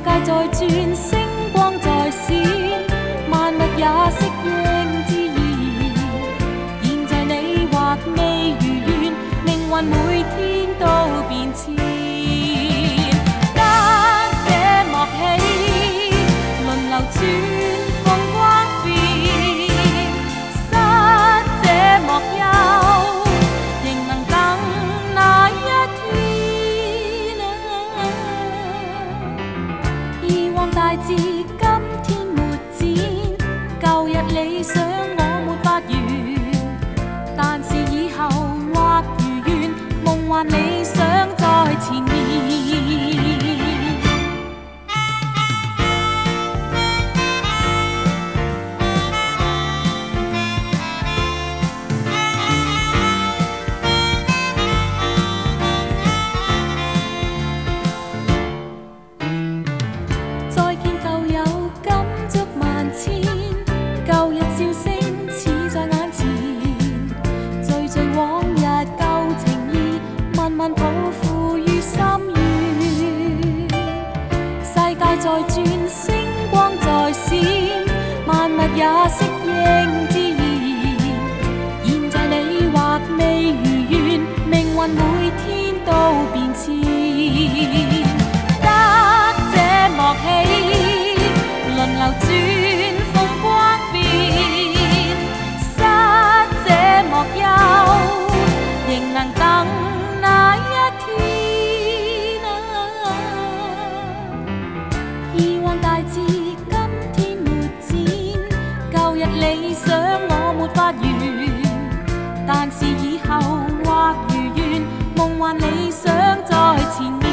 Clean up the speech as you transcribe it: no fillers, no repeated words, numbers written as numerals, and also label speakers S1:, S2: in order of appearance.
S1: 界在轉，星光在閃，萬物也適應自然。現在你或未如願，命運每天都變遷。得這幕戲，輪流轉，風光變；失這幕休，仍能等那一天。以往大志今天沒展，舊日理想我沒法圓，但是以後或如願，夢幻理想在前面。再見舊友，感觸萬千，舊日笑聲似在眼前，聚聚往日舊情意，慢慢抱負於心願。世界在轉，星光在閃，萬物也適應自然。現在你或未如願，命運每天都變遷。得這幕戲，輪流轉，風光變；失這幕休，仍能等那一天。以往大志今天沒展，舊日理想我沒法圓，但是以後或如願，夢幻理想在前面。